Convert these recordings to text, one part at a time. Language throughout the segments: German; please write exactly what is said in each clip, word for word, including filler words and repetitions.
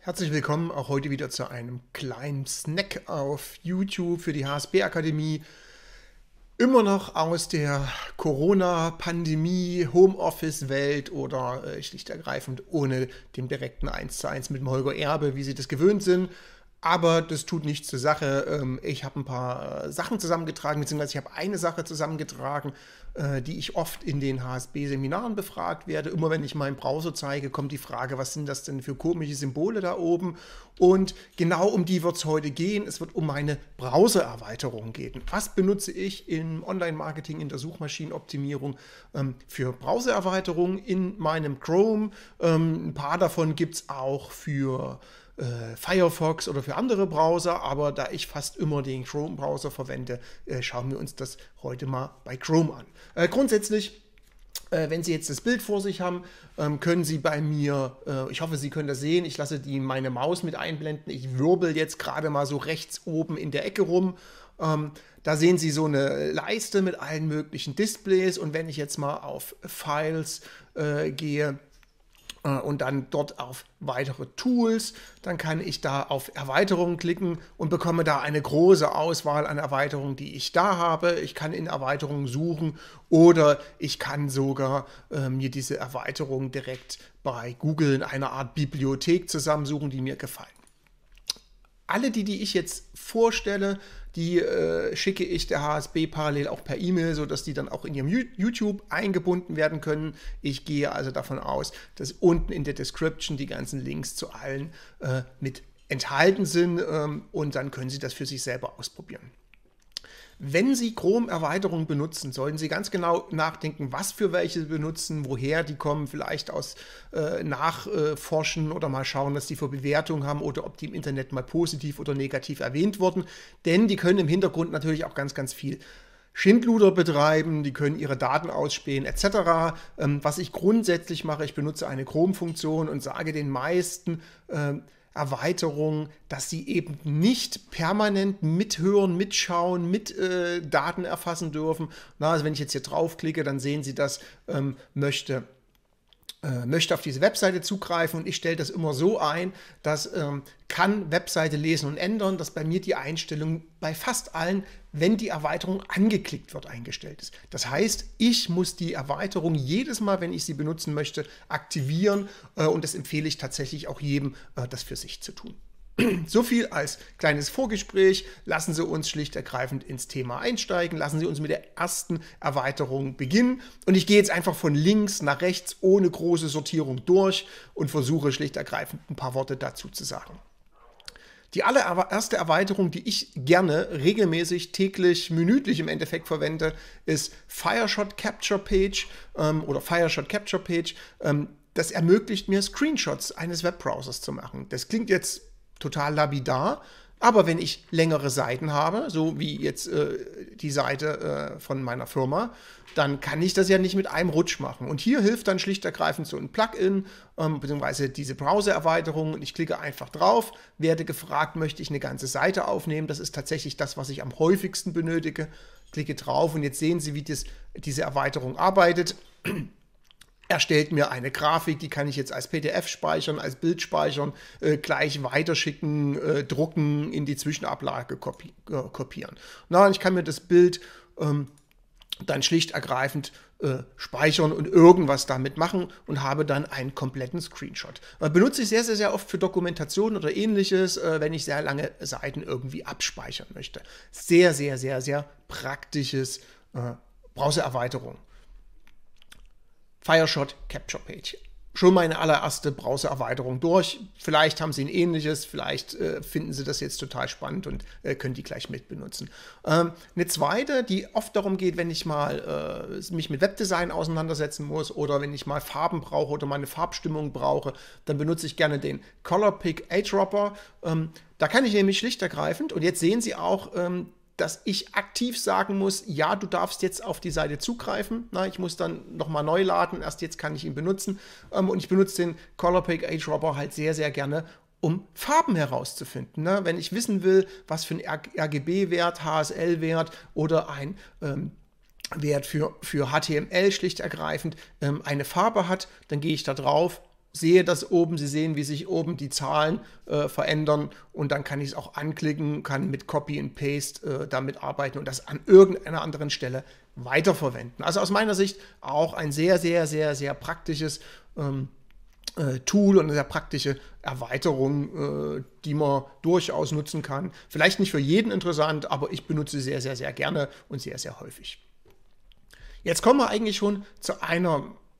Herzlich willkommen auch heute wieder zu einem kleinen Snack auf YouTube für die H S B Akademie. Immer noch aus der Corona-Pandemie, Homeoffice-Welt oder äh, schlicht ergreifend ohne dem direkten eins zu eins mit dem Holger Erbe, wie Sie das gewöhnt sind. Aber das tut nichts zur Sache. Ähm, Ich habe ein paar äh, Sachen zusammengetragen, beziehungsweise ich habe eine Sache zusammengetragen, äh, die ich oft in den H S B-Seminaren befragt werde. Immer wenn ich meinen Browser zeige, kommt die Frage, was sind das denn für komische Symbole da oben? Und genau um die wird es heute gehen. Es wird um meine Browser-Erweiterung gehen. Was benutze ich im Online-Marketing, in der Suchmaschinenoptimierung ähm, für Browser-Erweiterungen in meinem Chrome? Ähm, ein paar davon gibt es auch für äh, Firefox oder für andere Browser, aber da ich fast immer den Chrome-Browser verwende, äh, schauen wir uns das heute mal bei Chrome an. Äh, grundsätzlich, äh, wenn Sie jetzt das Bild vor sich haben, ähm, können Sie bei mir, äh, ich hoffe, Sie können das sehen, ich lasse die, meine Maus mit einblenden, ich wirbel jetzt gerade mal so rechts oben in der Ecke rum. Ähm, da sehen Sie so eine Leiste mit allen möglichen Displays, und wenn ich jetzt mal auf Files äh, gehe, und dann dort auf weitere Tools, dann kann ich da auf Erweiterungen klicken und bekomme da eine große Auswahl an Erweiterungen, die ich da habe. Ich kann in Erweiterungen suchen oder ich kann sogar äh, mir diese Erweiterungen direkt bei Google in einer Art Bibliothek zusammensuchen, die mir gefallen. Alle die, die ich jetzt vorstelle, die äh, schicke ich der H S B parallel auch per E-Mail, sodass die dann auch in ihrem YouTube eingebunden werden können. Ich gehe also davon aus, dass unten in der Description die ganzen Links zu allen äh, mit enthalten sind, ähm, und dann können Sie das für sich selber ausprobieren. Wenn Sie Chrome-Erweiterungen benutzen, sollten Sie ganz genau nachdenken, was für welche Sie benutzen, woher die kommen, vielleicht aus äh, Nachforschen oder mal schauen, was die für Bewertungen haben oder ob die im Internet mal positiv oder negativ erwähnt wurden. Denn die können im Hintergrund natürlich auch ganz, ganz viel Schindluder betreiben, die können ihre Daten ausspähen et cetera. Ähm, was ich grundsätzlich mache, ich benutze eine Chrome-Funktion und sage den meisten äh, Erweiterung, dass sie eben nicht permanent mithören, mitschauen, mit äh, Daten erfassen dürfen. Na, also wenn ich jetzt hier draufklicke, dann sehen Sie das, ähm, möchte, äh, möchte auf diese Webseite zugreifen, und ich stelle das immer so ein, dass ähm, kann Webseite lesen und ändern, dass bei mir die Einstellung bei fast allen, wenn die Erweiterung angeklickt wird, eingestellt ist. Das heißt, ich muss die Erweiterung jedes Mal, wenn ich sie benutzen möchte, aktivieren, äh, und das empfehle ich tatsächlich auch jedem, äh, das für sich zu tun. So viel als kleines Vorgespräch. Lassen Sie uns schlicht ergreifend ins Thema einsteigen. Lassen Sie uns mit der ersten Erweiterung beginnen. Und ich gehe jetzt einfach von links nach rechts ohne große Sortierung durch und versuche schlicht ergreifend ein paar Worte dazu zu sagen. Die allererste Erweiterung, die ich gerne regelmäßig, täglich, minütlich im Endeffekt verwende, ist Fireshot Capture Page ähm, oder Fireshot Capture Page. Ähm, das ermöglicht mir, Screenshots eines Webbrowsers zu machen. Das klingt jetzt total lapidar, aber wenn ich längere Seiten habe, so wie jetzt äh, die Seite äh, von meiner Firma, dann kann ich das ja nicht mit einem Rutsch machen. Und hier hilft dann schlicht ergreifend so ein Plugin, ähm, beziehungsweise diese Browser-Erweiterung. Und ich klicke einfach drauf, werde gefragt, möchte ich eine ganze Seite aufnehmen. Das ist tatsächlich das, was ich am häufigsten benötige. Klicke drauf und jetzt sehen Sie, wie das, diese Erweiterung arbeitet. Erstellt mir eine Grafik, die kann ich jetzt als P D F speichern, als Bild speichern, äh, gleich weiterschicken, äh, drucken, in die Zwischenablage kopi äh, kopieren. Na, ich kann mir das Bild ähm, dann schlicht ergreifend äh, speichern und irgendwas damit machen und habe dann einen kompletten Screenshot. Äh, benutze ich sehr, sehr, sehr oft für Dokumentation oder ähnliches, äh, wenn ich sehr lange Seiten irgendwie abspeichern möchte. Sehr, sehr, sehr, sehr praktisches äh, Browser-Erweiterung. Fireshot Capture Page. Schon meine allererste Browser-Erweiterung durch. Vielleicht haben Sie ein ähnliches, vielleicht äh, finden Sie das jetzt total spannend und äh, können die gleich mitbenutzen. Ähm, eine zweite, die oft darum geht, wenn ich mal äh, mich mit Webdesign auseinandersetzen muss oder wenn ich mal Farben brauche oder meine Farbstimmung brauche, dann benutze ich gerne den Colorpick Eyedropper. Ähm, da kann ich nämlich schlicht ergreifend, und jetzt sehen Sie auch, ähm, dass ich aktiv sagen muss, ja, du darfst jetzt auf die Seite zugreifen. Na, ich muss dann nochmal neu laden, erst jetzt kann ich ihn benutzen. Ähm, und ich benutze den Colorpick Eyedropper halt sehr, sehr gerne, um Farben herauszufinden. Ne? Wenn ich wissen will, was für ein R G B-Wert, H S L-Wert oder ein ähm, Wert für, für H T M L schlicht ergreifend ähm, eine Farbe hat, dann gehe ich da drauf, sehe das oben, Sie sehen, wie sich oben die Zahlen äh, verändern und dann kann ich es auch anklicken, kann mit Copy and Paste äh, damit arbeiten und das an irgendeiner anderen Stelle weiterverwenden. Also aus meiner Sicht auch ein sehr, sehr, sehr, sehr praktisches ähm, äh, Tool und eine sehr praktische Erweiterung, äh, die man durchaus nutzen kann. Vielleicht nicht für jeden interessant, aber ich benutze sie sehr, sehr, sehr gerne und sehr, sehr häufig. Jetzt kommen wir eigentlich schon zu einer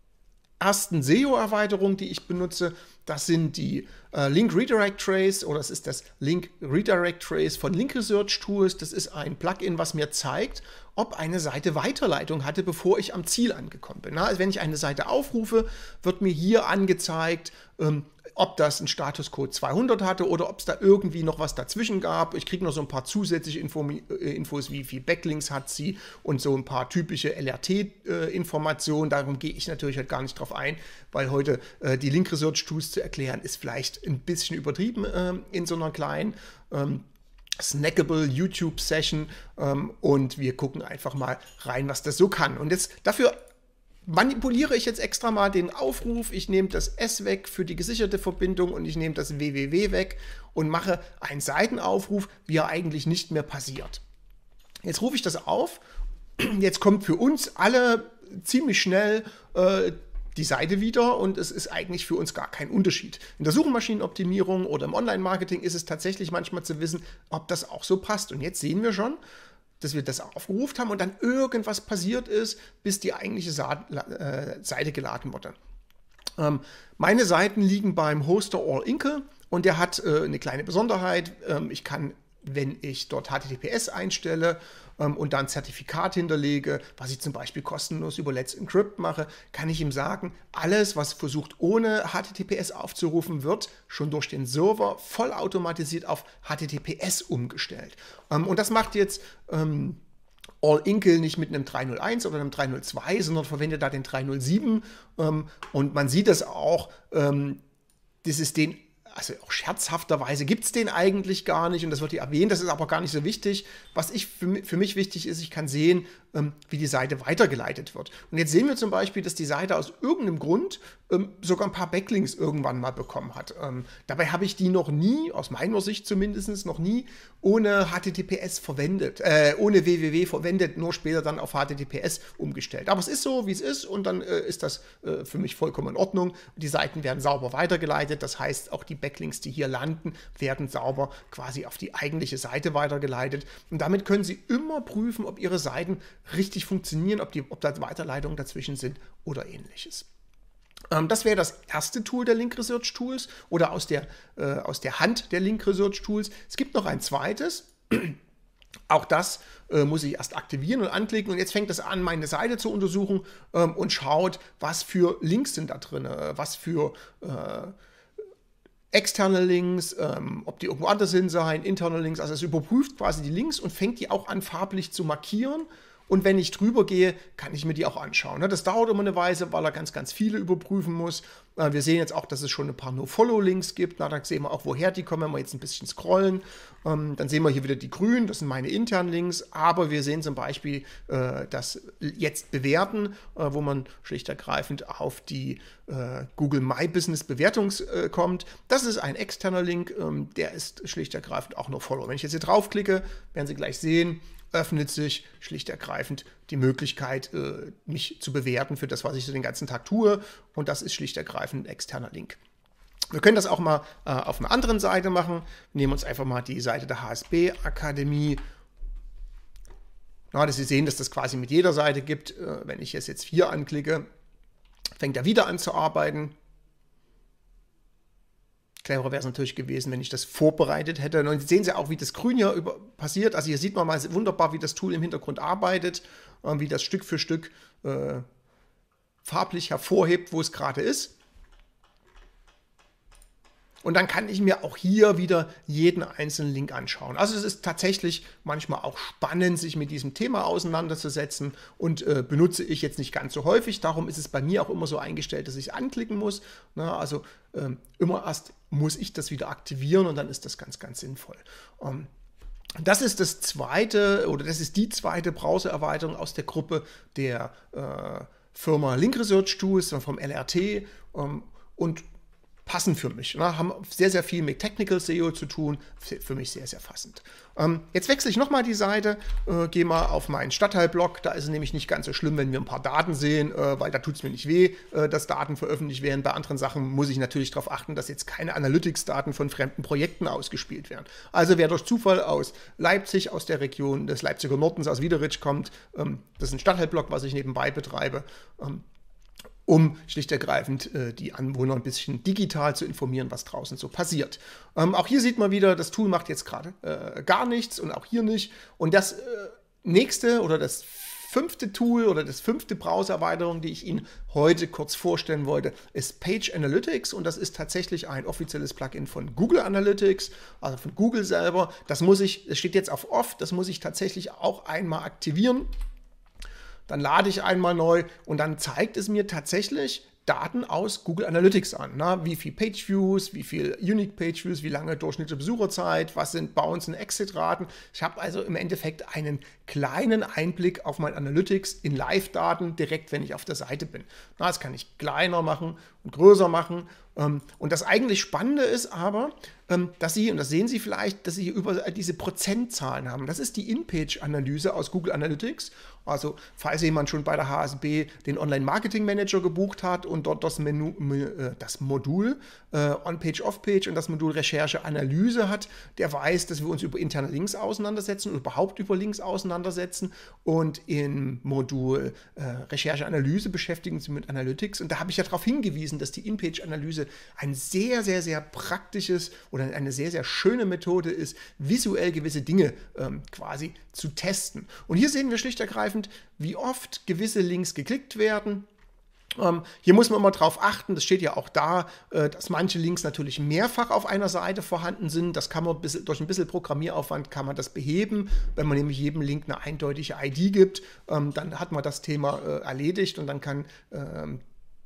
ersten S E O-Erweiterung, die ich benutze. Das sind die äh, Link Redirect Trace oder es ist das Link Redirect Trace von Link Research Tools. Das ist ein Plugin, was mir zeigt, ob eine Seite Weiterleitung hatte, bevor ich am Ziel angekommen bin. Na, also wenn ich eine Seite aufrufe, wird mir hier angezeigt, ähm, ob das einen Statuscode zweihundert hatte oder ob es da irgendwie noch was dazwischen gab. Ich kriege noch so ein paar zusätzliche Info, äh, Infos, wie viel Backlinks hat sie und so ein paar typische L R T-Informationen. Äh, Darum gehe ich natürlich halt gar nicht drauf ein, weil heute äh, die Link Research Tools zu erklären, ist vielleicht ein bisschen übertrieben äh, in so einer kleinen ähm, snackable YouTube-Session ähm, und wir gucken einfach mal rein, was das so kann. Und jetzt dafür manipuliere ich jetzt extra mal den Aufruf, ich nehme das S weg für die gesicherte Verbindung und ich nehme das www weg und mache einen Seitenaufruf, wie er eigentlich nicht mehr passiert. Jetzt rufe ich das auf, jetzt kommt für uns alle ziemlich schnell äh, die Seite wieder und es ist eigentlich für uns gar kein Unterschied. In der Suchmaschinenoptimierung oder im Online-Marketing ist es tatsächlich manchmal zu wissen, ob das auch so passt. Und jetzt sehen wir schon, dass wir das aufgerufen haben und dann irgendwas passiert ist, bis die eigentliche Sa äh, Seite geladen wurde. Ähm, meine Seiten liegen beim Hoster All-Inkle und der hat äh, eine kleine Besonderheit. Ähm, ich kann, wenn ich dort H T T P S einstelle ähm, und dann ein Zertifikat hinterlege, was ich zum Beispiel kostenlos über Let's Encrypt mache, kann ich ihm sagen, alles, was versucht ohne H T T P S aufzurufen, wird schon durch den Server vollautomatisiert auf H T T P S umgestellt. Ähm, und das macht jetzt ähm, All-Inkle nicht mit einem drei null eins oder einem drei null zwei, sondern verwendet da den drei null sieben. Ähm, und man sieht das auch, ähm, das ist den also auch scherzhafterweise gibt es den eigentlich gar nicht und das wird hier erwähnt, das ist aber gar nicht so wichtig. Was ich für, für mich wichtig ist, ich kann sehen, ähm, wie die Seite weitergeleitet wird. Und jetzt sehen wir zum Beispiel, dass die Seite aus irgendeinem Grund ähm, sogar ein paar Backlinks irgendwann mal bekommen hat. Ähm, dabei habe ich die noch nie, aus meiner Sicht zumindest, noch nie ohne H T T P S verwendet, äh, ohne www verwendet, nur später dann auf H T T P S umgestellt. Aber es ist so, wie es ist und dann äh, ist das äh, für mich vollkommen in Ordnung. Die Seiten werden sauber weitergeleitet, das heißt, auch die Backlinks, die hier landen, werden sauber quasi auf die eigentliche Seite weitergeleitet. Und damit können Sie immer prüfen, ob Ihre Seiten richtig funktionieren, ob, die, ob da Weiterleitungen dazwischen sind oder ähnliches. Ähm, das wäre das erste Tool der Link Research Tools oder aus der, äh, aus der Hand der Link Research Tools. Es gibt noch ein zweites. Auch das äh, muss ich erst aktivieren und anklicken und jetzt fängt es an, meine Seite zu untersuchen ähm, und schaut, was für Links sind da drin, äh, was für äh, externe Links, ähm, ob die irgendwo anders hin sein, interne Links, also es überprüft quasi die Links und fängt die auch an farblich zu markieren. Und wenn ich drüber gehe, kann ich mir die auch anschauen. Das dauert immer eine Weile, weil er ganz, ganz viele überprüfen muss. Wir sehen jetzt auch, dass es schon ein paar No-Follow-Links gibt. Da sehen wir auch, woher die kommen, wenn wir jetzt ein bisschen scrollen. Dann sehen wir hier wieder die grünen, das sind meine internen Links. Aber wir sehen zum Beispiel das jetzt bewerten, wo man schlicht ergreifend auf die Google My Business Bewertung kommt. Das ist ein externer Link, der ist schlicht ergreifend auch No-Follow. Wenn ich jetzt hier draufklicke, werden Sie gleich sehen, öffnet sich schlicht ergreifend die Möglichkeit, äh, mich zu bewerten für das, was ich so den ganzen Tag tue. Und das ist schlicht ergreifend ein externer Link. Wir können das auch mal äh, auf einer anderen Seite machen. Wir nehmen uns einfach mal die Seite der H S B Akademie. Na, dass Sie sehen, dass das quasi mit jeder Seite gibt. Äh, wenn ich es jetzt hier anklicke, fängt er wieder an zu arbeiten. Cleverer wäre es natürlich gewesen, wenn ich das vorbereitet hätte. Und jetzt sehen Sie auch, wie das Grün hier über passiert. Also hier sieht man mal wunderbar, wie das Tool im Hintergrund arbeitet, äh, wie das Stück für Stück äh, farblich hervorhebt, wo es gerade ist. Und dann kann ich mir auch hier wieder jeden einzelnen Link anschauen. Also es ist tatsächlich manchmal auch spannend, sich mit diesem Thema auseinanderzusetzen und äh, benutze ich jetzt nicht ganz so häufig. Darum ist es bei mir auch immer so eingestellt, dass ich anklicken muss. Na, also ähm, immer erst muss ich das wieder aktivieren und dann ist das ganz, ganz sinnvoll. Ähm, das ist das zweite oder das ist die zweite Browser-Erweiterung aus der Gruppe der äh, Firma Link Research Tools vom L R T. Ähm, und passen für mich. Ne? Haben sehr, sehr viel mit Technical S E O zu tun. Für mich sehr, sehr passend. Ähm, jetzt wechsle ich nochmal die Seite, äh, gehe mal auf meinen Stadtteilblog. Da ist es nämlich nicht ganz so schlimm, wenn wir ein paar Daten sehen, äh, weil da tut es mir nicht weh, äh, dass Daten veröffentlicht werden. Bei anderen Sachen muss ich natürlich darauf achten, dass jetzt keine Analytics-Daten von fremden Projekten ausgespielt werden. Also wer durch Zufall aus Leipzig, aus der Region des Leipziger Nordens, aus Wiederitsch kommt, ähm, das ist ein Stadtteilblog, was ich nebenbei betreibe, ähm, um schlicht und ergreifend äh, die Anwohner ein bisschen digital zu informieren, was draußen so passiert. Ähm, auch hier sieht man wieder, das Tool macht jetzt gerade äh, gar nichts und auch hier nicht. Und das äh, nächste oder das fünfte Tool oder das fünfte Browser-Erweiterung, die ich Ihnen heute kurz vorstellen wollte, ist Page Analytics, und das ist tatsächlich ein offizielles Plugin von Google Analytics, also von Google selber. Das muss ich, das steht jetzt auf Off, das muss ich tatsächlich auch einmal aktivieren. Dann lade ich einmal neu und dann zeigt es mir tatsächlich Daten aus Google Analytics an. Na, wie viel Page-Views, wie viel Unique Page-Views, wie lange durchschnittliche Besucherzeit, was sind Bounce- und Exit-Raten. Ich habe also im Endeffekt einen kleinen Einblick auf mein Analytics in Live-Daten direkt, wenn ich auf der Seite bin. Na, das kann ich kleiner machen und größer machen. Und das eigentlich Spannende ist aber, dass Sie, und das sehen Sie vielleicht, dass Sie über diese Prozentzahlen haben. Das ist die In-Page-Analyse aus Google Analytics. Also falls jemand schon bei der H S B den Online-Marketing-Manager gebucht hat und dort das, Menü, das Modul äh, On-Page, Off-Page und das Modul Recherche-Analyse hat, der weiß, dass wir uns über interne Links auseinandersetzen und überhaupt über Links auseinandersetzen. Und im Modul äh, Recherche-Analyse beschäftigen Sie mit Analytics. Und da habe ich ja darauf hingewiesen, dass die In-Page-Analyse ein sehr, sehr, sehr praktisches oder eine sehr, sehr schöne Methode ist, visuell gewisse Dinge ähm, quasi zu testen. Und hier sehen wir schlicht und ergreifend, wie oft gewisse Links geklickt werden. Ähm, hier muss man immer darauf achten, das steht ja auch da, äh, dass manche Links natürlich mehrfach auf einer Seite vorhanden sind. Das kann man bis, durch ein bisschen Programmieraufwand kann man das beheben. Wenn man nämlich jedem Link eine eindeutige I D gibt, ähm, dann hat man das Thema äh, erledigt und dann kann ähm,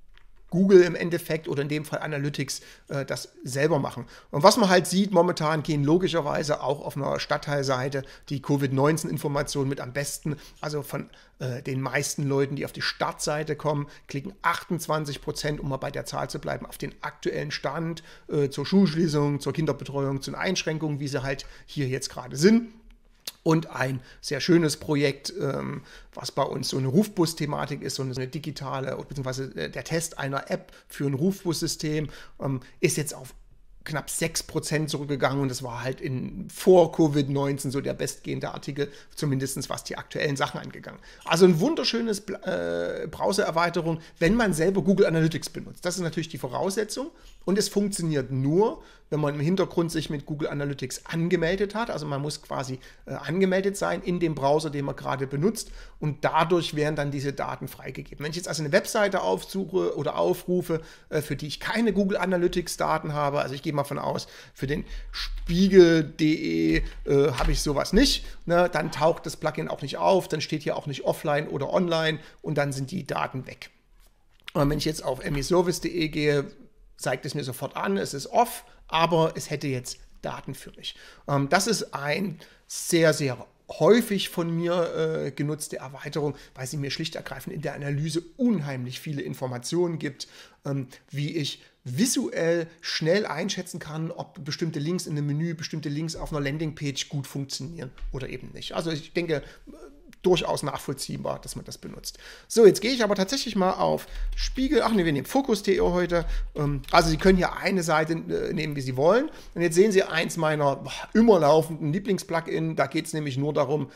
Google im Endeffekt oder in dem Fall Analytics äh, das selber machen. Und was man halt sieht, momentan gehen logischerweise auch auf einer Stadtteilseite die Covid neunzehn Informationen mit am besten. Also von äh, den meisten Leuten, die auf die Startseite kommen, klicken achtundzwanzig Prozent, um mal bei der Zahl zu bleiben, auf den aktuellen Stand äh, zur Schulschließung, zur Kinderbetreuung, zu den Einschränkungen, wie sie halt hier jetzt gerade sind. Und ein sehr schönes Projekt, ähm, was bei uns so eine Rufbus-Thematik ist, so eine, so eine digitale, beziehungsweise der Test einer App für ein Rufbussystem, ähm, ist jetzt auf knapp sechs Prozent zurückgegangen, und das war halt in, vor Covid neunzehn so der bestgehende Artikel, zumindest was die aktuellen Sachen angegangen. Also ein wunderschönes äh, Browser-Erweiterung, wenn man selber Google Analytics benutzt. Das ist natürlich die Voraussetzung, und es funktioniert nur, wenn man im Hintergrund sich mit Google Analytics angemeldet hat. Also man muss quasi äh, angemeldet sein in dem Browser, den man gerade benutzt, und dadurch werden dann diese Daten freigegeben. Wenn ich jetzt also eine Webseite aufsuche oder aufrufe, äh, für die ich keine Google Analytics Daten habe, also ich gehe mal von aus, für den Spiegel punkt de äh, habe ich sowas nicht, ne? Dann taucht das Plugin auch nicht auf, dann steht hier auch nicht offline oder online, und dann sind die Daten weg. Und wenn ich jetzt auf miservice punkt de gehe, zeigt es mir sofort an, es ist off, aber es hätte jetzt Daten für mich. Ähm, das ist ein sehr, sehr häufig von mir äh, genutzte Erweiterung, weil sie mir schlicht und ergreifend in der Analyse unheimlich viele Informationen gibt, ähm, wie ich visuell schnell einschätzen kann, ob bestimmte Links in einem Menü, bestimmte Links auf einer Landingpage gut funktionieren oder eben nicht. Also ich denke, durchaus nachvollziehbar, dass man das benutzt. So, jetzt gehe ich aber tatsächlich mal auf Spiegel, ach ne, wir nehmen Fokus punkt de heute. Also Sie können hier eine Seite nehmen, wie Sie wollen. Und jetzt sehen Sie eins meiner immer laufenden Lieblingsplugin. Da geht es nämlich nur darum,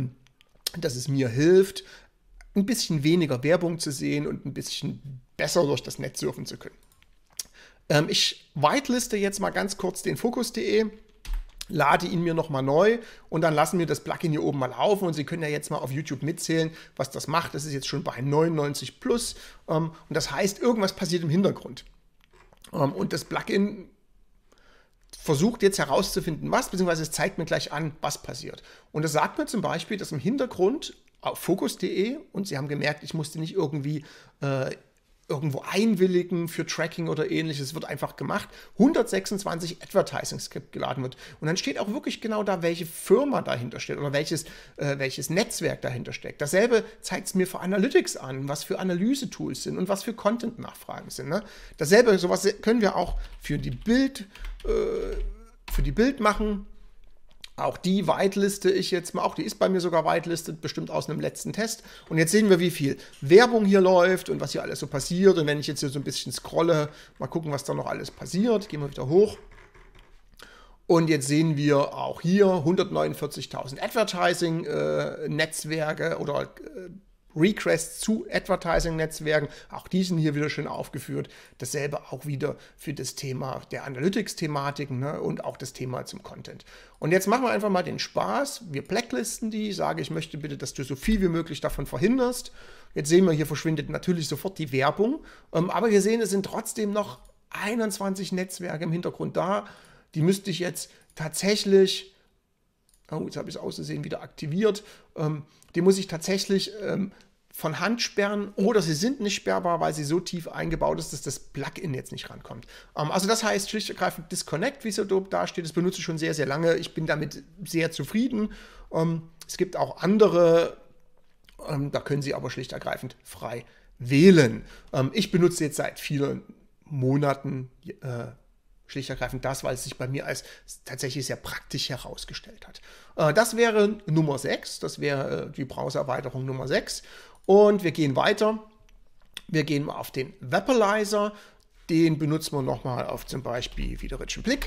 dass es mir hilft, ein bisschen weniger Werbung zu sehen und ein bisschen besser durch das Netz surfen zu können. Ich whiteliste jetzt mal ganz kurz den Fokus punkt de. Lade ihn mir nochmal neu, und dann lassen wir das Plugin hier oben mal laufen, und Sie können ja jetzt mal auf YouTube mitzählen, was das macht. Das ist jetzt schon bei neunundneunzig plus, ähm, und das heißt, irgendwas passiert im Hintergrund. Ähm, und das Plugin versucht jetzt herauszufinden, was, beziehungsweise es zeigt mir gleich an, was passiert. Und es sagt mir zum Beispiel, dass im Hintergrund auf Fokus punkt de, und Sie haben gemerkt, ich musste nicht irgendwie äh, irgendwo einwilligen für Tracking oder ähnliches. Es wird einfach gemacht. hundertsechsundzwanzig Advertising-Skript geladen wird. Und dann steht auch wirklich genau da, welche Firma dahinter steht oder welches, äh, welches Netzwerk dahinter steckt. Dasselbe zeigt es mir für Analytics an, was für Analyse-Tools sind und was für Content-Nachfragen sind. Ne? Dasselbe, sowas können wir auch für die Bild, äh, für die Bild machen. Auch die whiteliste ich jetzt mal, auch die ist bei mir sogar whitelistet, bestimmt aus einem letzten Test. Und jetzt sehen wir, wie viel Werbung hier läuft und was hier alles so passiert. Und wenn ich jetzt hier so ein bisschen scrolle, mal gucken, was da noch alles passiert. Gehen wir wieder hoch. Und jetzt sehen wir auch hier hundertneunundvierzigtausend Advertising-Netzwerke äh, oder äh, Requests zu Advertising-Netzwerken, auch die sind hier wieder schön aufgeführt. Dasselbe auch wieder für das Thema der Analytics-Thematiken, ne, und auch das Thema zum Content. Und jetzt machen wir einfach mal den Spaß. Wir blacklisten die, ich sage, ich möchte bitte, dass du so viel wie möglich davon verhinderst. Jetzt sehen wir, hier verschwindet natürlich sofort die Werbung, ähm, aber wir sehen, es sind trotzdem noch einundzwanzig Netzwerke im Hintergrund da. Die müsste ich jetzt tatsächlich, oh, jetzt habe ich es auszusehen wieder aktiviert, ähm, die muss ich tatsächlich ähm, von Hand sperren oder sie sind nicht sperrbar, weil sie so tief eingebaut ist, dass das Plugin jetzt nicht rankommt. Ähm, also das heißt schlicht und ergreifend Disconnect, wie es so doof dasteht, das benutze ich schon sehr, sehr lange. Ich bin damit sehr zufrieden. Ähm, es gibt auch andere, ähm, da können Sie aber schlicht und ergreifend frei wählen. Ähm, ich benutze jetzt seit vielen Monaten äh, schlicht und ergreifend das, weil es sich bei mir als tatsächlich sehr praktisch herausgestellt hat. Äh, das wäre Nummer sechs, das wäre äh, die Browsererweiterung Nummer sechs. Und wir gehen weiter. Wir gehen mal auf den Webalizer. Den benutzen wir nochmal auf zum Beispiel wieder Rich and Blick.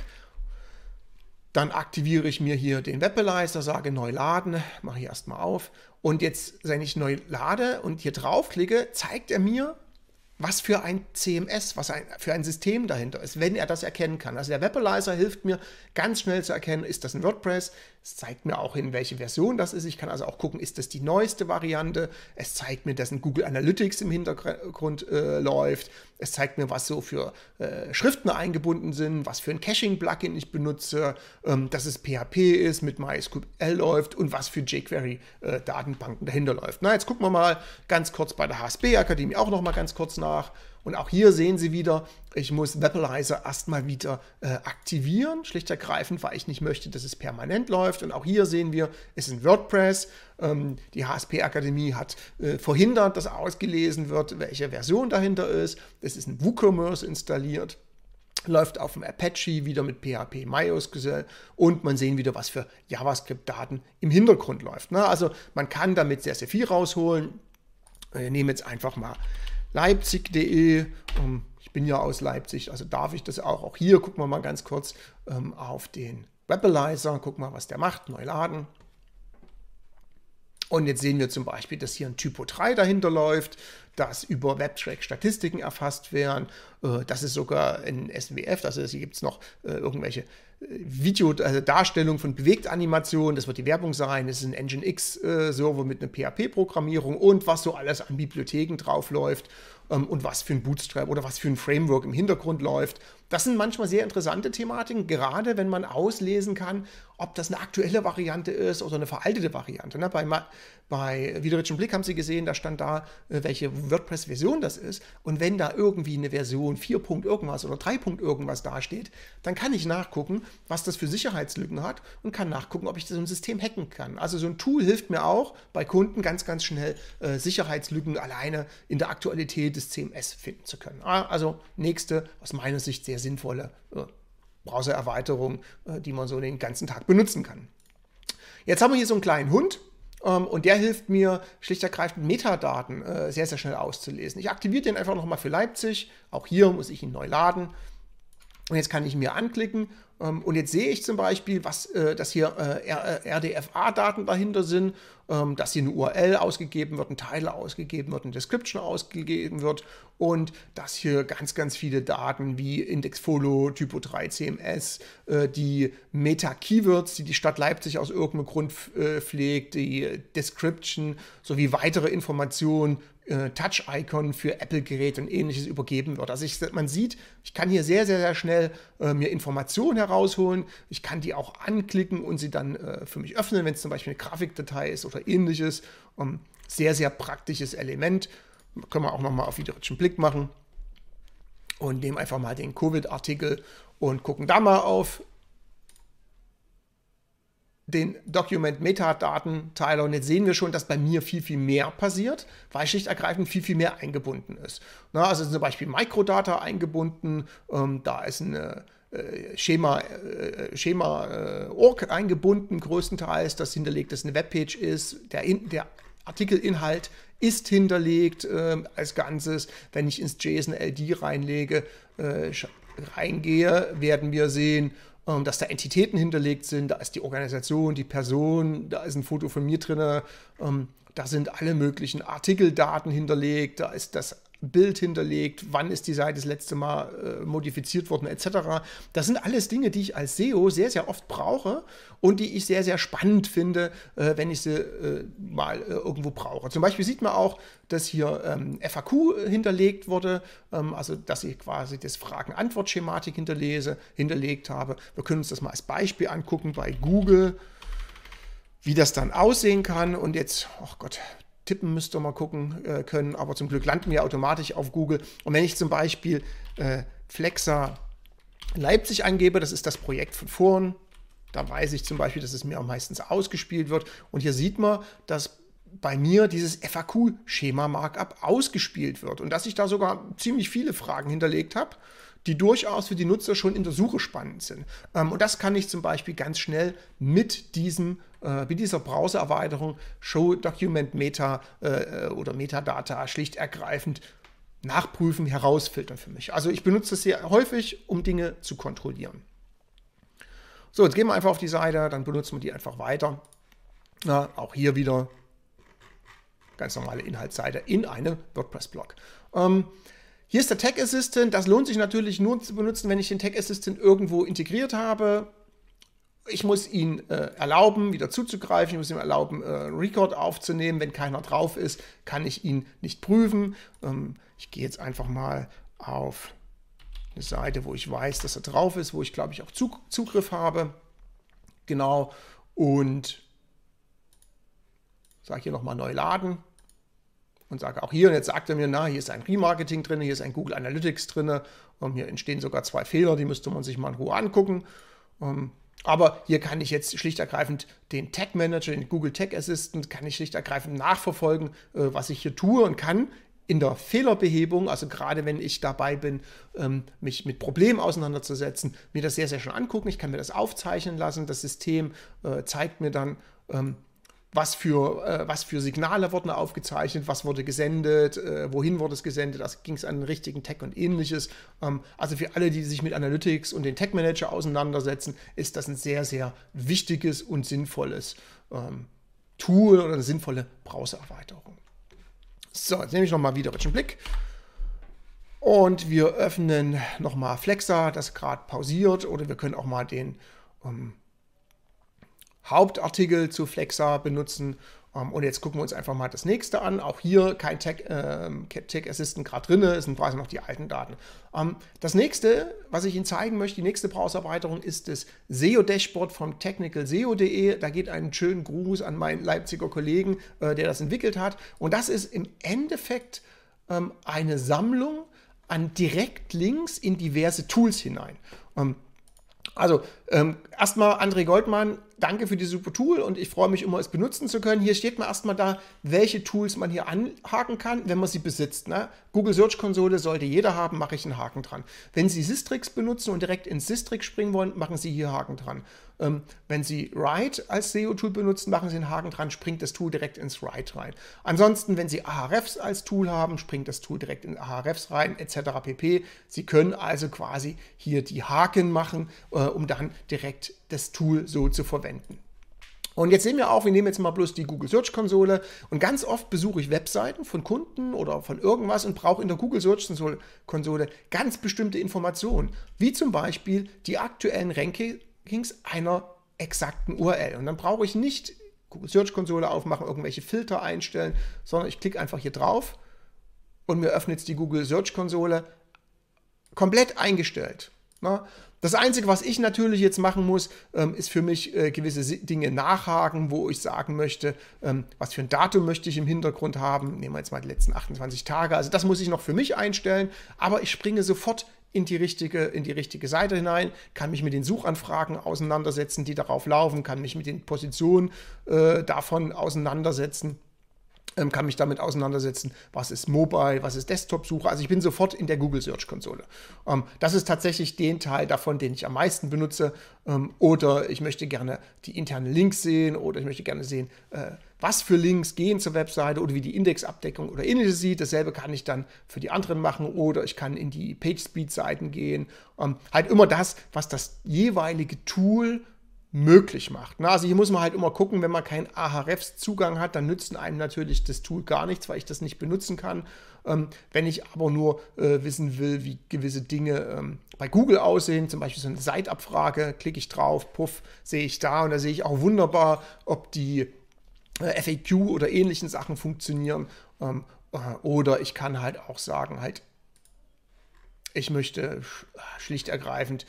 Dann aktiviere ich mir hier den Webalizer, sage neu laden, mache ich erstmal auf. Und jetzt, wenn ich neu lade und hier draufklicke, zeigt er mir, was für ein C M S, was ein, für ein System dahinter ist, wenn er das erkennen kann. Also der Webalizer hilft mir ganz schnell zu erkennen, ist das ein WordPress? Es zeigt mir auch hin, welche Version das ist. Ich kann also auch gucken, ist das die neueste Variante? Es zeigt mir, dass ein Google Analytics im Hintergrund äh, läuft. Es zeigt mir, was so für äh, Schriften eingebunden sind, was für ein Caching-Plugin ich benutze, ähm, dass es P H P ist, mit MySQL läuft und was für jQuery-Datenbanken äh, dahinter läuft. Na, jetzt gucken wir mal ganz kurz bei der H S B Akademie auch noch mal ganz kurz nach. Und auch hier sehen Sie wieder, ich muss Webalizer erstmal wieder äh, aktivieren, schlicht und ergreifend, weil ich nicht möchte, dass es permanent läuft. Und auch hier sehen wir, es ist ein WordPress. Ähm, die H S P Akademie hat äh, verhindert, dass ausgelesen wird, welche Version dahinter ist. Es ist ein WooCommerce installiert. Läuft auf dem Apache, wieder mit P H P MySQL und man sehen wieder, was für JavaScript-Daten im Hintergrund läuft. Ne? Also man kann damit sehr, sehr viel rausholen. Wir nehmen jetzt einfach mal leipzig punkt de, ich bin ja aus Leipzig, also darf ich das auch. Auch hier gucken wir mal ganz kurz ähm, auf den Webalizer, gucken mal, was der macht, neu laden. Und jetzt sehen wir zum Beispiel, dass hier ein Typo drei dahinter läuft, dass über WebTrack Statistiken erfasst werden, äh, dass es sogar ein S W F, also hier gibt es noch äh, irgendwelche Video, also Darstellung von Bewegtanimationen, das wird die Werbung sein, es ist ein Nginx-Server äh, mit einer P H P-Programmierung und was so alles an Bibliotheken drauf läuft ähm, und was für ein Bootstrap oder was für ein Framework im Hintergrund läuft. Das sind manchmal sehr interessante Thematiken, gerade wenn man auslesen kann, ob das eine aktuelle Variante ist oder eine veraltete Variante. Ne? Bei, bei Wieder Rich and Blick haben Sie gesehen, da stand da, welche WordPress-Version das ist. Und wenn da irgendwie eine Version vier. Irgendwas oder drei. Irgendwas dasteht, dann kann ich nachgucken, was das für Sicherheitslücken hat und kann nachgucken, ob ich so ein System hacken kann. Also so ein Tool hilft mir auch bei Kunden ganz, ganz schnell äh, Sicherheitslücken alleine in der Aktualität des C M S finden zu können. Also nächste, aus meiner Sicht sehr sinnvolle äh, Browser-Erweiterung, äh, die man so den ganzen Tag benutzen kann. Jetzt haben wir hier so einen kleinen Hund. Um, und der hilft mir schlicht und ergreifend Metadaten äh, sehr, sehr schnell auszulesen. Ich aktiviere den einfach nochmal für Leipzig. Auch hier muss ich ihn neu laden. Und jetzt kann ich ihn mir anklicken. Um, und jetzt sehe ich zum Beispiel, was, äh, dass hier äh, R D F A-Daten dahinter sind, ähm, dass hier eine U R L ausgegeben wird, ein Title ausgegeben wird, eine Description ausgegeben wird und dass hier ganz, ganz viele Daten wie Index-Follow, Typo drei C M S, äh, die Meta-Keywords, die die Stadt Leipzig aus irgendeinem Grund äh, pflegt, die Description sowie weitere Informationen, äh, Touch-Icon für Apple-Geräte und ähnliches übergeben wird. Also ich, man sieht, ich kann hier sehr, sehr, sehr schnell äh, mir Informationen herausholen. Ich kann die auch anklicken und sie dann äh, für mich öffnen, wenn es zum Beispiel eine Grafikdatei ist oder ähnliches. Um, sehr, sehr praktisches Element. Können wir auch nochmal auf wiederischen Blick machen und nehmen einfach mal den Covid-Artikel und gucken da mal auf den Document-Metadaten-Teiler. Und jetzt sehen wir schon, dass bei mir viel, viel mehr passiert, weil schlicht ergreifend viel, viel mehr eingebunden ist. Na, also zum Beispiel Microdata eingebunden, ähm, da ist eine äh, Schema, äh, Schema äh, Org eingebunden, größtenteils, das hinterlegt, dass eine Webpage ist, der, in, der Artikelinhalt ist hinterlegt äh, als Ganzes. Wenn ich ins JSON-L D reinlege, äh, reingehe, werden wir sehen, dass da Entitäten hinterlegt sind, da ist die Organisation, die Person, da ist ein Foto von mir drin, da sind alle möglichen Artikeldaten hinterlegt, da ist das Bild hinterlegt, wann ist die Seite das letzte Mal äh, modifiziert worden, et cetera. Das sind alles Dinge, die ich als S E O sehr, sehr oft brauche und die ich sehr, sehr spannend finde, äh, wenn ich sie äh, mal äh, irgendwo brauche. Zum Beispiel sieht man auch, dass hier ähm, F A Q hinterlegt wurde, ähm, also dass ich quasi das Fragen-Antwort-Schematik hinterlese, hinterlegt habe. Wir können uns das mal als Beispiel angucken bei Google, wie das dann aussehen kann. Und jetzt, oh Gott, tippen müsst ihr mal gucken äh, können, aber zum Glück landen wir automatisch auf Google. Und wenn ich zum Beispiel äh, Flexa Leipzig angebe, das ist das Projekt von vorhin, da weiß ich zum Beispiel, dass es mir am meisten ausgespielt wird. Und hier sieht man, dass bei mir dieses F A Q-Schema-Markup ausgespielt wird und dass ich da sogar ziemlich viele Fragen hinterlegt habe, die durchaus für die Nutzer schon in der Suche spannend sind. Ähm, und das kann ich zum Beispiel ganz schnell mit diesem äh, mit dieser Browser-Erweiterung Show Document Meta äh, oder Metadata schlicht ergreifend nachprüfen, herausfiltern für mich. Also ich benutze das sehr häufig, um Dinge zu kontrollieren. So, jetzt gehen wir einfach auf die Seite, dann benutzen wir die einfach weiter. Na, auch hier wieder ganz normale Inhaltsseite in einem WordPress-Blog. Ähm, Hier ist der Tag Assistant. Das lohnt sich natürlich nur zu benutzen, wenn ich den Tag Assistant irgendwo integriert habe. Ich muss ihn äh, erlauben, wieder zuzugreifen. Ich muss ihm erlauben, äh, Record aufzunehmen. Wenn keiner drauf ist, kann ich ihn nicht prüfen. Ähm, ich gehe jetzt einfach mal auf eine Seite, wo ich weiß, dass er drauf ist, wo ich, glaube ich, auch Zug Zugriff habe. Genau. Und sage hier nochmal neu laden. Und sage auch hier, und jetzt sagt er mir, na, hier ist ein Remarketing drin, hier ist ein Google Analytics drin, um, hier entstehen sogar zwei Fehler, die müsste man sich mal in Ruhe angucken. Um, aber hier kann ich jetzt schlicht ergreifend den Tag Manager, den Google Tag Assistant, kann ich schlicht ergreifend nachverfolgen, äh, was ich hier tue und kann in der Fehlerbehebung, also gerade wenn ich dabei bin, ähm, mich mit Problemen auseinanderzusetzen, mir das sehr, sehr schön angucken. Ich kann mir das aufzeichnen lassen. Das System äh, zeigt mir dann, ähm, Was für, äh, was für Signale wurden aufgezeichnet, was wurde gesendet, äh, wohin wurde es gesendet, also ging es an den richtigen Tag und ähnliches. Ähm, also für alle, die sich mit Analytics und den Tag Manager auseinandersetzen, ist das ein sehr, sehr wichtiges und sinnvolles ähm, Tool oder eine sinnvolle Browser-Erweiterung. So, jetzt nehme ich nochmal wieder einen Blick. Und wir öffnen nochmal Flexa, das gerade pausiert, oder wir können auch mal den ähm, Hauptartikel zu Flexa benutzen. Um, und jetzt gucken wir uns einfach mal das nächste an. Auch hier kein Tag, äh, Tag Assistant gerade drin, es sind quasi noch die alten Daten. Um, das nächste, was ich Ihnen zeigen möchte, die nächste Browser-Erweiterung ist das S E O-Dashboard vom technical S E O punkt de. Da geht einen schönen Gruß an meinen Leipziger Kollegen, äh, der das entwickelt hat. Und das ist im Endeffekt ähm, eine Sammlung an Direktlinks in diverse Tools hinein. Um, Also, ähm, erstmal André Goldmann, danke für dieses super Tool und ich freue mich immer, es benutzen zu können. Hier steht mal erstmal da, welche Tools man hier anhaken kann, wenn man sie besitzt. Ne? Google Search Konsole sollte jeder haben, mache ich einen Haken dran. Wenn Sie Sistrix benutzen und direkt ins Sistrix springen wollen, machen Sie hier Haken dran. Ähm, wenn Sie Write als S E O-Tool benutzen, machen Sie einen Haken dran, springt das Tool direkt ins Write rein. Ansonsten, wenn Sie Ahrefs als Tool haben, springt das Tool direkt in Ahrefs rein, et cetera pp. Sie können also quasi hier die Haken machen, äh, um dann direkt das Tool so zu verwenden. Und jetzt sehen wir auch, wir nehmen jetzt mal bloß die Google Search Konsole und ganz oft besuche ich Webseiten von Kunden oder von irgendwas und brauche in der Google Search Konsole ganz bestimmte Informationen, wie zum Beispiel die aktuellen Rankings einer exakten U R L. Und dann brauche ich nicht Google Search Konsole aufmachen, irgendwelche Filter einstellen, sondern ich klicke einfach hier drauf und mir öffnet jetzt die Google Search Konsole komplett eingestellt. Na, Das Einzige, was ich natürlich jetzt machen muss, ähm, ist für mich äh, gewisse Dinge nachhaken, wo ich sagen möchte, ähm, was für ein Datum möchte ich im Hintergrund haben. Nehmen wir jetzt mal die letzten achtundzwanzig Tage. Also das muss ich noch für mich einstellen, aber ich springe sofort in die richtige, in die richtige Seite hinein, kann mich mit den Suchanfragen auseinandersetzen, die darauf laufen, kann mich mit den Positionen äh, davon auseinandersetzen. Kann mich damit auseinandersetzen, was ist Mobile, was ist Desktop-Suche. Also ich bin sofort in der Google Search Konsole. Das ist tatsächlich den Teil davon, den ich am meisten benutze. Oder ich möchte gerne die internen Links sehen oder ich möchte gerne sehen, was für Links gehen zur Webseite oder wie die Indexabdeckung oder ähnliches sieht. Dasselbe kann ich dann für die anderen machen oder ich kann in die PageSpeed-Seiten gehen. Halt immer das, was das jeweilige Tool möglich macht. Also hier muss man halt immer gucken, wenn man keinen Ahrefs-Zugang hat, dann nützt einem natürlich das Tool gar nichts, weil ich das nicht benutzen kann. Ähm, wenn ich aber nur äh, wissen will, wie gewisse Dinge ähm, bei Google aussehen, zum Beispiel so eine Seitabfrage, klicke ich drauf, puff, sehe ich da und da sehe ich auch wunderbar, ob die äh, F A Q oder ähnlichen Sachen funktionieren. Ähm, äh, oder ich kann halt auch sagen, halt, ich möchte schlicht ergreifend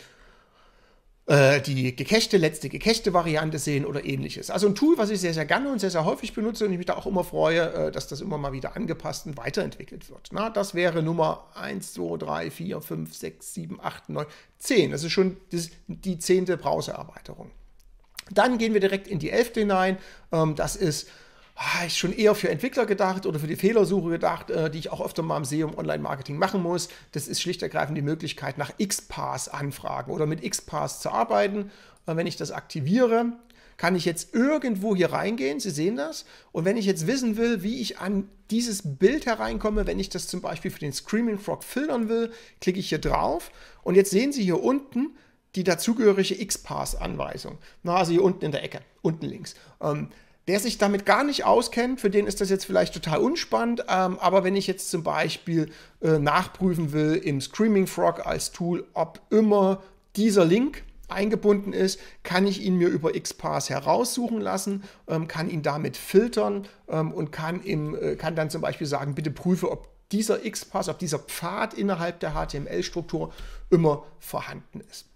die gecachte, letzte gecachte Variante sehen oder ähnliches. Also ein Tool, was ich sehr, sehr gerne und sehr, sehr häufig benutze und ich mich da auch immer freue, dass das immer mal wieder angepasst und weiterentwickelt wird. Na, das wäre Nummer eins, zwei, drei, vier, fünf, sechs, sieben, acht, neun, zehn. Das ist schon die zehnte Browsererweiterung. Dann gehen wir direkt in die elfte hinein. Das ist ist schon eher für Entwickler gedacht oder für die Fehlersuche gedacht, die ich auch öfter mal im S E O und Online-Marketing machen muss. Das ist schlicht und ergreifend die Möglichkeit, nach X Path anfragen oder mit X Path zu arbeiten. Wenn ich das aktiviere, kann ich jetzt irgendwo hier reingehen, Sie sehen das. Und wenn ich jetzt wissen will, wie ich an dieses Bild hereinkomme, wenn ich das zum Beispiel für den Screaming Frog filtern will, klicke ich hier drauf. Und jetzt sehen Sie hier unten die dazugehörige X Path-Anweisung. Also hier unten in der Ecke, unten links. Wer sich damit gar nicht auskennt, für den ist das jetzt vielleicht total unspannend, ähm, aber wenn ich jetzt zum Beispiel äh, nachprüfen will im Screaming Frog als Tool, ob immer dieser Link eingebunden ist, kann ich ihn mir über X Path heraussuchen lassen, ähm, kann ihn damit filtern ähm, und kann, im, äh, kann dann zum Beispiel sagen, bitte prüfe, ob dieser X Path, ob dieser Pfad innerhalb der H T M L-Struktur immer vorhanden ist.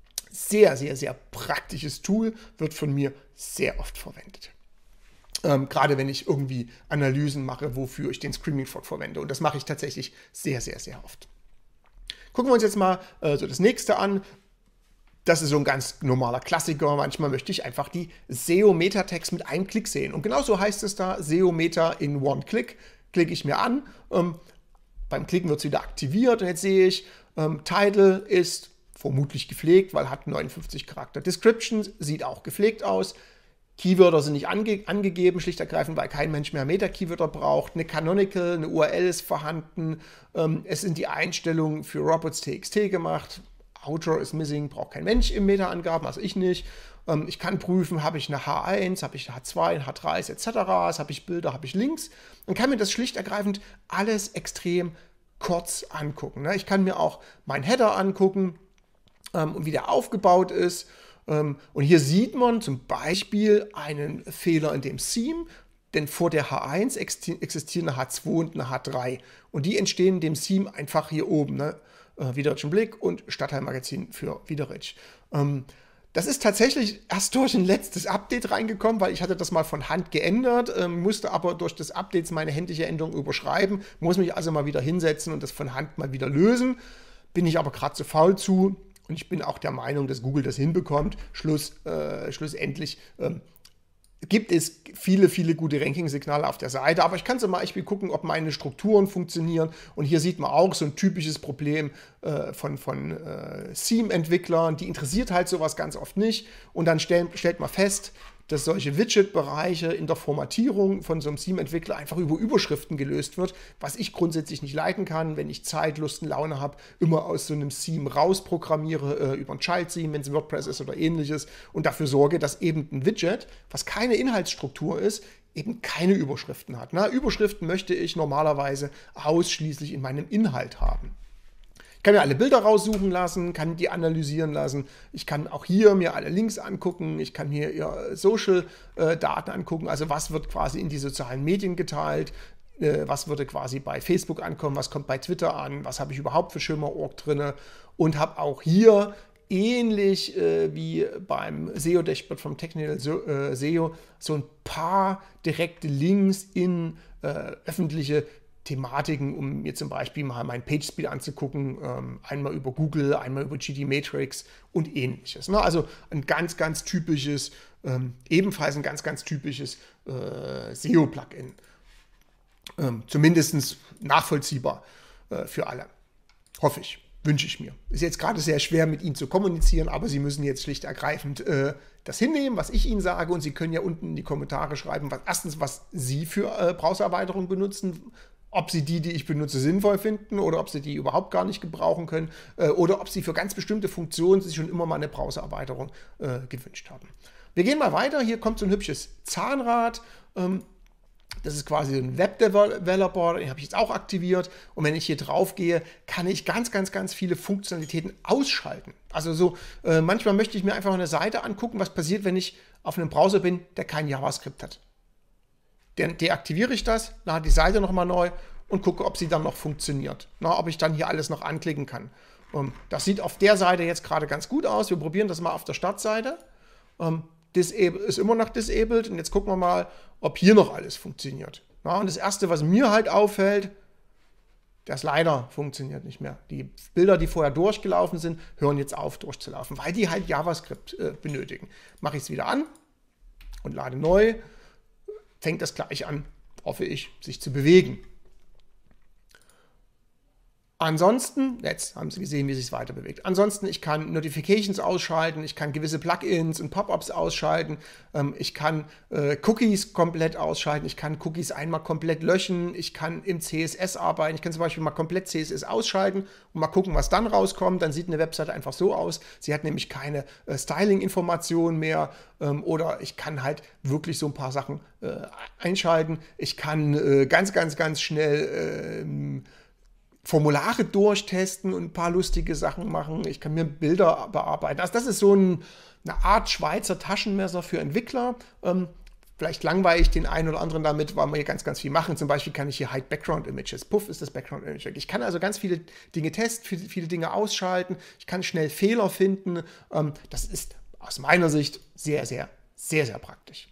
Sehr, sehr, sehr praktisches Tool, wird von mir sehr oft verwendet. Ähm, gerade wenn ich irgendwie Analysen mache, wofür ich den Screaming Frog verwende. Und das mache ich tatsächlich sehr, sehr, sehr oft. Gucken wir uns jetzt mal äh, so das nächste an. Das ist so ein ganz normaler Klassiker. Manchmal möchte ich einfach die S E O-Meta-Tags mit einem Klick sehen. Und genauso heißt es da, S E O-Meta in One Click. Klicke ich mir an. Ähm, beim Klicken wird es wieder aktiviert. Und jetzt sehe ich, ähm, Title ist vermutlich gepflegt, weil hat neunundfünfzig Charakter. Description sieht auch gepflegt aus. Keywörter sind nicht ange angegeben, schlicht und ergreifend, weil kein Mensch mehr Meta-Keywörter braucht. Eine Canonical, eine U R L ist vorhanden. Ähm, es sind die Einstellungen für robots.txt gemacht. Outro ist missing, braucht kein Mensch im Meta-Angaben, also ich nicht. Ähm, ich kann prüfen, habe ich eine H eins, habe ich eine H zwei, eine H drei et cetera. Habe ich Bilder, habe ich Links. Und kann mir das schlicht und ergreifend alles extrem kurz angucken. Ne? Ich kann mir auch meinen Header angucken ähm, und wie der aufgebaut ist. Und hier sieht man zum Beispiel einen Fehler in dem Theme, denn vor der H eins existieren eine H zwei und eine H drei. Und die entstehen in dem Theme einfach hier oben. Ne? Wiederitschen Blick und Stadtteilmagazin für Wiederitsch. Das ist tatsächlich erst durch ein letztes Update reingekommen, weil ich hatte das mal von Hand geändert, musste aber durch das Update meine händliche Änderung überschreiben, muss mich also mal wieder hinsetzen und das von Hand mal wieder lösen. Bin ich aber gerade zu faul zu. Und ich bin auch der Meinung, dass Google das hinbekommt. Schluss, äh, schlussendlich ähm, gibt es viele, viele gute Ranking-Signale auf der Seite. Aber ich kann zum Beispiel gucken, ob meine Strukturen funktionieren. Und hier sieht man auch so ein typisches Problem äh, von, von äh, Theme-Entwicklern. Die interessiert halt sowas ganz oft nicht. Und dann stell, stellt man fest, dass solche Widget-Bereiche in der Formatierung von so einem Theme-Entwickler einfach über Überschriften gelöst wird, was ich grundsätzlich nicht leiten kann, wenn ich Zeit, Lust und Laune habe, immer aus so einem Theme rausprogrammiere, äh, über ein Child-Theme, wenn es WordPress ist oder ähnliches, und dafür sorge, dass eben ein Widget, was keine Inhaltsstruktur ist, eben keine Überschriften hat. Na, Überschriften möchte ich normalerweise ausschließlich in meinem Inhalt haben. Ich kann mir alle Bilder raussuchen lassen, kann die analysieren lassen. Ich kann auch hier mir alle Links angucken. Ich kann hier ja, Social-Daten äh, angucken. Also was wird quasi in die sozialen Medien geteilt? Äh, was würde quasi bei Facebook ankommen? Was kommt bei Twitter an? Was habe ich überhaupt für Schimmer Punkt org drin? Und habe auch hier ähnlich äh, wie beim S E O-Dashboard vom Technical so, äh, S E O so ein paar direkte Links in äh, öffentliche Thematiken, um mir zum Beispiel mal mein PageSpeed anzugucken, ähm, einmal über Google, einmal über G T Matrix und ähnliches. Ne? Also ein ganz, ganz typisches, ähm, ebenfalls ein ganz, ganz typisches äh, S E O-Plugin. Ähm, zumindest nachvollziehbar äh, für alle. Hoffe ich. Wünsche ich mir. Ist jetzt gerade sehr schwer, mit Ihnen zu kommunizieren, aber Sie müssen jetzt schlicht ergreifend äh, das hinnehmen, was ich Ihnen sage, und Sie können ja unten in die Kommentare schreiben, was, erstens, was Sie für äh, Browsererweiterungen benutzen, ob Sie die, die ich benutze, sinnvoll finden oder ob Sie die überhaupt gar nicht gebrauchen können äh, oder ob Sie für ganz bestimmte Funktionen sich schon immer mal eine Browsererweiterung äh, gewünscht haben. Wir gehen mal weiter. Hier kommt so ein hübsches Zahnrad. Ähm, Das ist quasi ein Web-Developer, den habe ich jetzt auch aktiviert. Und wenn ich hier drauf gehe, kann ich ganz, ganz, ganz viele Funktionalitäten ausschalten. Also so, äh, manchmal möchte ich mir einfach eine Seite angucken, was passiert, wenn ich auf einem Browser bin, der kein JavaScript hat. Dann deaktiviere ich das, lade die Seite nochmal neu und gucke, ob sie dann noch funktioniert. Na, ob ich dann hier alles noch anklicken kann. Ähm, das sieht auf der Seite jetzt gerade ganz gut aus. Wir probieren das mal auf der Startseite. Ähm, Disable ist immer noch disabled und jetzt gucken wir mal, ob hier noch alles funktioniert. Ja, und das Erste, was mir halt auffällt, der Slider funktioniert nicht mehr. Die Bilder, die vorher durchgelaufen sind, hören jetzt auf durchzulaufen, weil die halt JavaScript äh, benötigen. Mache ich es wieder an und lade neu, fängt das gleich an, hoffe ich, sich zu bewegen. Ansonsten, jetzt haben Sie gesehen, wie es sich weiter bewegt. Ansonsten, ich kann Notifications ausschalten, ich kann gewisse Plugins und Pop-ups ausschalten, ähm, ich kann äh, Cookies komplett ausschalten, ich kann Cookies einmal komplett löschen, ich kann im C S S arbeiten, ich kann zum Beispiel mal komplett C S S ausschalten und mal gucken, was dann rauskommt. Dann sieht eine Webseite einfach so aus. Sie hat nämlich keine äh, Styling-Informationen mehr ähm, oder ich kann halt wirklich so ein paar Sachen äh, einschalten. Ich kann äh, ganz, ganz, ganz schnell äh, Formulare durchtesten und ein paar lustige Sachen machen. Ich kann mir Bilder bearbeiten. Also das ist so ein, eine Art Schweizer Taschenmesser für Entwickler. Ähm, vielleicht langweile ich den einen oder anderen damit, weil wir hier ganz, ganz viel machen. Zum Beispiel kann ich hier Hide Background Images. Puff ist das Background Image. Ich kann also ganz viele Dinge testen, viele, viele Dinge ausschalten. Ich kann schnell Fehler finden. Ähm, das ist aus meiner Sicht sehr, sehr, sehr, sehr praktisch.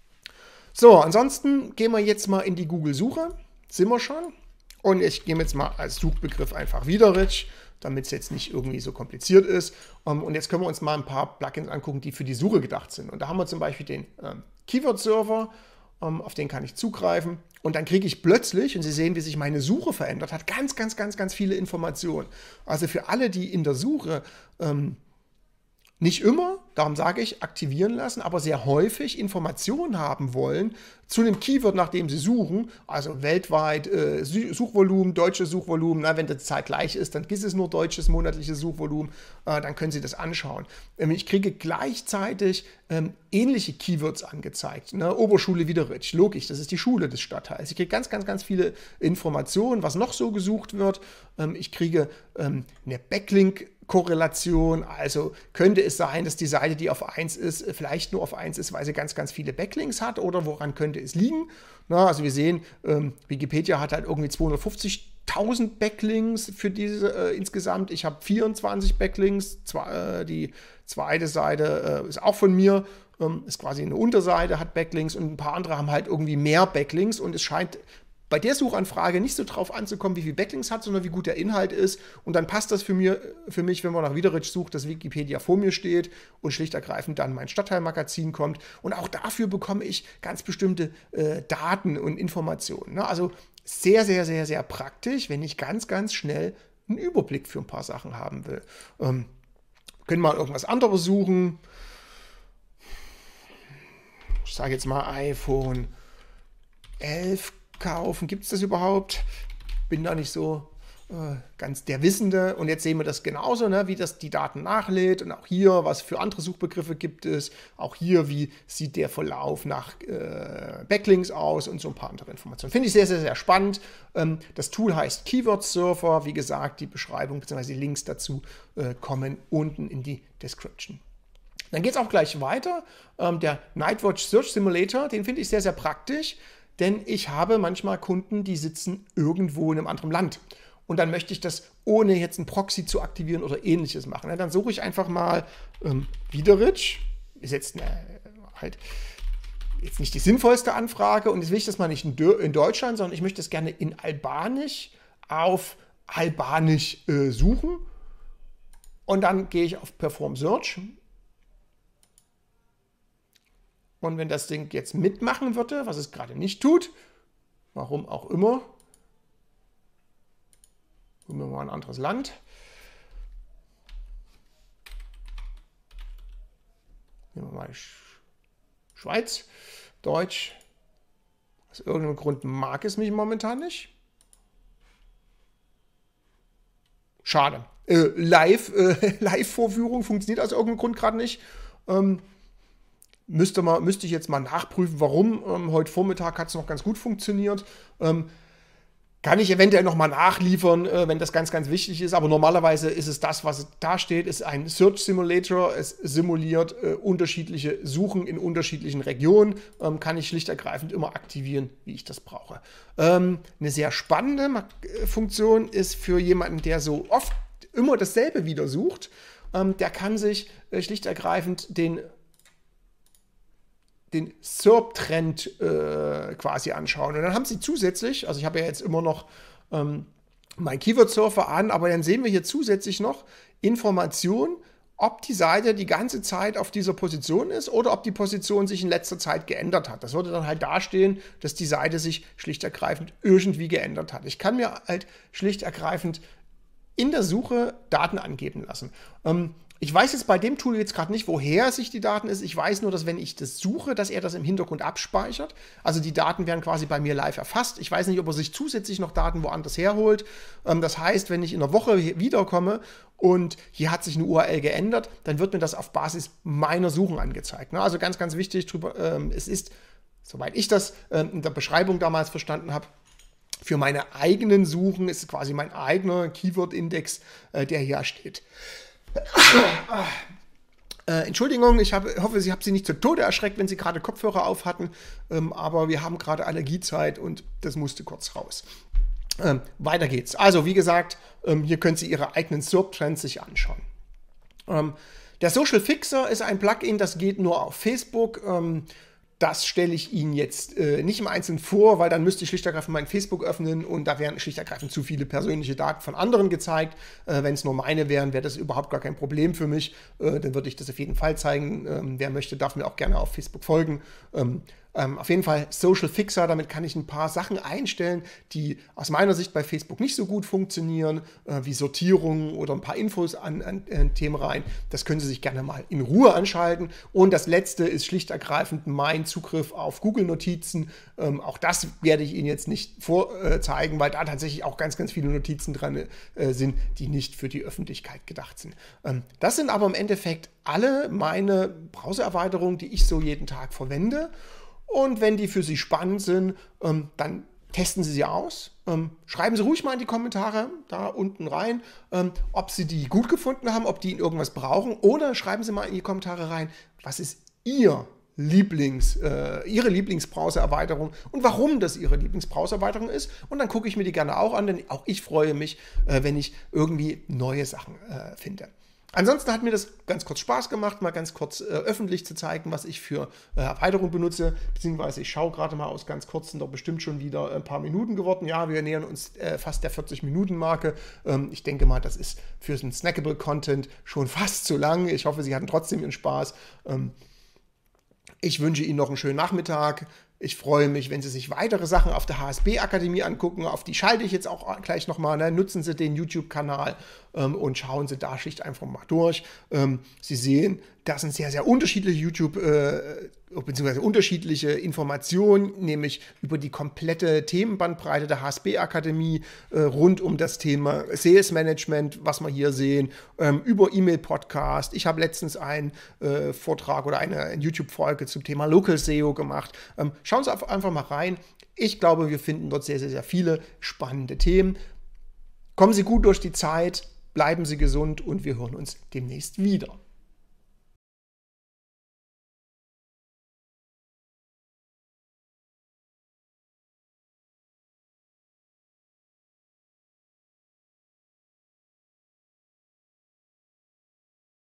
So, ansonsten gehen wir jetzt mal in die Google-Suche. Sind wir schon? Und ich gehe jetzt mal als Suchbegriff einfach Widerich, damit es jetzt nicht irgendwie so kompliziert ist. Und jetzt können wir uns mal ein paar Plugins angucken, die für die Suche gedacht sind. Und da haben wir zum Beispiel den ähm, Keyword-Server, ähm, auf den kann ich zugreifen. Und dann kriege ich plötzlich, und Sie sehen, wie sich meine Suche verändert hat, ganz, ganz, ganz, ganz viele Informationen. Also für alle, die in der Suche ähm, nicht immer, darum sage ich, aktivieren lassen, aber sehr häufig Informationen haben wollen zu einem Keyword, nach dem sie suchen, also weltweit äh, Suchvolumen, deutsches Suchvolumen, na, wenn die Zeit gleich ist, dann gibt es nur deutsches monatliches Suchvolumen, äh, dann können Sie das anschauen. Ähm, ich kriege gleichzeitig ähm, ähnliche Keywords angezeigt, ne? Oberschule Widerich, logisch, das ist die Schule des Stadtteils. Ich kriege ganz, ganz, ganz viele Informationen, was noch so gesucht wird. Ähm, ich kriege ähm, eine Backlink- Korrelation, also könnte es sein, dass die Seite, die auf eins ist, vielleicht nur auf eins ist, weil sie ganz, ganz viele Backlinks hat, oder woran könnte es liegen? Na, also wir sehen, ähm, Wikipedia hat halt irgendwie zweihundertfünfzigtausend Backlinks für diese äh, insgesamt. Ich habe vierundzwanzig Backlinks, Zwei, äh, die zweite Seite äh, ist auch von mir, ähm, ist quasi eine Unterseite, hat Backlinks, und ein paar andere haben halt irgendwie mehr Backlinks, und es scheint bei der Suchanfrage nicht so drauf anzukommen, wie viel Backlinks hat, sondern wie gut der Inhalt ist. Und dann passt das für, mir, für mich, wenn man nach Widerich sucht, dass Wikipedia vor mir steht und schlicht ergreifend dann mein Stadtteilmagazin kommt. Und auch dafür bekomme ich ganz bestimmte äh, Daten und Informationen. Ne? Also sehr, sehr, sehr, sehr praktisch, wenn ich ganz, ganz schnell einen Überblick für ein paar Sachen haben will. Ähm, können mal irgendwas anderes suchen. Ich sage jetzt mal iPhone elf kaufen. Gibt es das überhaupt? Bin da nicht so äh, ganz der Wissende. Und jetzt sehen wir das genauso, ne, wie das die Daten nachlädt. Und auch hier, was für andere Suchbegriffe gibt es. Auch hier, wie sieht der Verlauf nach äh, Backlinks aus und so ein paar andere Informationen. Finde ich sehr, sehr, sehr spannend. Ähm, das Tool heißt Keyword Surfer. Wie gesagt, die Beschreibung bzw. die Links dazu äh, kommen unten in die Description. Dann geht es auch gleich weiter. Ähm, der Nightwatch Search Simulator, den finde ich sehr, sehr praktisch. Denn ich habe manchmal Kunden, die sitzen irgendwo in einem anderen Land. und dann möchte ich das ohne jetzt einen Proxy zu aktivieren oder ähnliches machen. Dann suche ich einfach mal ähm, Wiederitsch, ist jetzt eine, halt jetzt nicht die sinnvollste Anfrage und jetzt will ich das mal nicht in, in Deutschland, sondern ich möchte das gerne in Albanisch auf Albanisch äh, suchen und dann gehe ich auf Perform Search. Und wenn das Ding jetzt mitmachen würde, was es gerade nicht tut, warum auch immer, nehmen wir mal ein anderes Land. Nehmen wir mal Schweiz, Deutsch. Aus irgendeinem Grund mag es mich momentan nicht. Schade. Äh, Live, äh, Live-Vorführung funktioniert aus irgendeinem Grund gerade nicht. Ähm, Müsste, mal, müsste ich jetzt mal nachprüfen, warum. Ähm, heute Vormittag hat es noch ganz gut funktioniert. Ähm, kann ich eventuell noch mal nachliefern, äh, wenn das ganz, ganz wichtig ist. Aber normalerweise ist es das, was da steht, ist ein Search Simulator. Es simuliert äh, unterschiedliche Suchen in unterschiedlichen Regionen. Ähm, kann ich schlicht ergreifend immer aktivieren, wie ich das brauche. Ähm, eine sehr spannende Funktion ist für jemanden, der so oft immer dasselbe wieder sucht. Ähm, der kann sich äh, schlicht ergreifend den den S E R P-Trend äh, quasi anschauen. Und dann haben sie zusätzlich, also ich habe ja jetzt immer noch ähm, mein Keyword-Surfer an, aber dann sehen wir hier zusätzlich noch Informationen, ob die Seite die ganze Zeit auf dieser Position ist oder ob die Position sich in letzter Zeit geändert hat. Das würde dann halt dastehen, dass die Seite sich schlicht ergreifend irgendwie geändert hat. Ich kann mir halt schlicht ergreifend in der Suche Daten angeben lassen. Ähm, Ich weiß jetzt bei dem Tool jetzt gerade nicht, woher sich die Daten ist. Ich weiß nur, dass wenn ich das suche, dass er das im Hintergrund abspeichert. Also die Daten werden quasi bei mir live erfasst. Ich weiß nicht, ob er sich zusätzlich noch Daten woanders herholt. Das heißt, wenn ich in der Woche wiederkomme und hier hat sich eine U R L geändert, dann wird mir das auf Basis meiner Suchen angezeigt. Also ganz, ganz wichtig, es ist, soweit ich das in der Beschreibung damals verstanden habe, für meine eigenen Suchen ist es quasi mein eigener Keyword-Index, der hier steht. Äh, Entschuldigung, ich hab, hoffe, ich habe Sie nicht zu Tode erschreckt, wenn Sie gerade Kopfhörer auf hatten, ähm, aber wir haben gerade Allergiezeit und das musste kurz raus. Ähm, weiter geht's. Also, wie gesagt, ähm, hier können Sie Ihre eigenen S E R P-Trends sich anschauen. Ähm, der Social Fixer ist ein Plugin, das geht nur auf Facebook. Ähm, Das stelle ich Ihnen jetzt äh, nicht im Einzelnen vor, weil dann müsste ich schlicht und ergreifend mein Facebook öffnen und da wären schlicht und ergreifend zu viele persönliche Daten von anderen gezeigt. Äh, wenn es nur meine wären, wäre das überhaupt gar kein Problem für mich. Äh, dann würde ich das auf jeden Fall zeigen. Ähm, wer möchte, darf mir auch gerne auf Facebook folgen. Ähm, ähm, auf jeden Fall Social Fixer, damit kann ich ein paar Sachen einstellen, die aus meiner Sicht bei Facebook nicht so gut funktionieren, äh, wie Sortierung oder ein paar Infos an, an, an Themen rein. Das können Sie sich gerne mal in Ruhe anschalten. Und das letzte ist schlicht ergreifend mein Zugriff auf Google-Notizen. Ähm, auch das werde ich Ihnen jetzt nicht vorzeigen, weil da tatsächlich auch ganz, ganz viele Notizen dran äh, sind, die nicht für die Öffentlichkeit gedacht sind. Ähm, das sind aber im Endeffekt alle meine Browser-Erweiterungen, die ich so jeden Tag verwende. Und wenn die für Sie spannend sind, ähm, dann testen Sie sie aus. Ähm, schreiben Sie ruhig mal in die Kommentare da unten rein, ähm, ob Sie die gut gefunden haben, ob die in irgendwas brauchen. Oder schreiben Sie mal in die Kommentare rein, was ist Ihr Lieblings, äh, Ihre Lieblingsbrowser-Erweiterung und warum das Ihre Lieblingsbrowser-Erweiterung ist. Und dann gucke ich mir die gerne auch an, denn auch ich freue mich, äh, wenn ich irgendwie neue Sachen äh, finde. Ansonsten hat mir das ganz kurz Spaß gemacht, mal ganz kurz äh, öffentlich zu zeigen, was ich für äh, Erweiterungen benutze, beziehungsweise ich schaue gerade mal aus ganz kurz, sind doch bestimmt schon wieder ein paar Minuten geworden. Ja, wir nähern uns äh, fast der vierzig-Minuten-Marke. Ähm, ich denke mal, das ist für so einen Snackable-Content schon fast zu lang. Ich hoffe, Sie hatten trotzdem Ihren Spaß. Ähm, ich wünsche Ihnen noch einen schönen Nachmittag. Ich freue mich, wenn Sie sich weitere Sachen auf der H S B-Akademie angucken. Auf die schalte ich jetzt auch gleich nochmal. Ne? Nutzen Sie den YouTube-Kanal ähm, und schauen Sie da schlicht einfach mal durch. Ähm, Sie sehen, das sind sehr, sehr unterschiedliche YouTube- äh, bzw. unterschiedliche Informationen, nämlich über die komplette Themenbandbreite der H S B-Akademie äh, rund um das Thema Sales Management, was wir hier sehen, ähm, über E-Mail-Podcast. Ich habe letztens einen äh, Vortrag oder eine, eine YouTube-Folge zum Thema Local S E O gemacht. Ähm, schauen Sie einfach mal rein. Ich glaube, wir finden dort sehr, sehr, sehr viele spannende Themen. Kommen Sie gut durch die Zeit, bleiben Sie gesund und wir hören uns demnächst wieder.